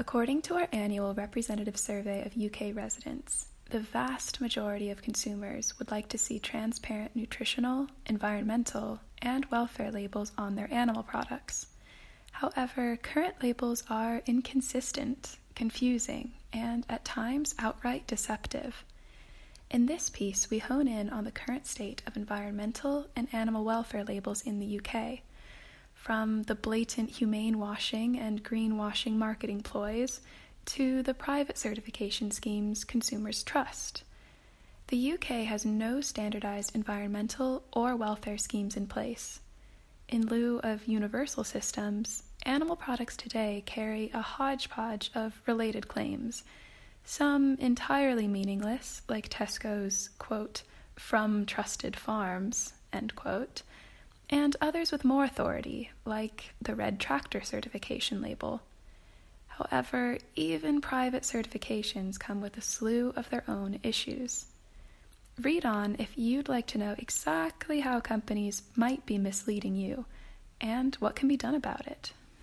According to our annual representative survey of UK residents, the vast majority of consumers would like to see transparent nutritional, environmental, and welfare labels on their animal products. However, current labels are inconsistent, confusing, and at times outright deceptive. In this piece, we hone in on the current state of environmental and animal welfare labels in the UK, from the blatant humane washing and greenwashing marketing ploys to the private certification schemes consumers trust. The UK has no standardized environmental or welfare schemes in place. In lieu of universal systems, animal products today carry a hodgepodge of related claims, some entirely meaningless, like Tesco's, quote, "from trusted farms," end quote, and others with more authority, like the Red Tractor certification label. However, even private certifications come with a slew of their own issues. Read on if you'd like to know exactly how companies might be misleading you and what can be done about it.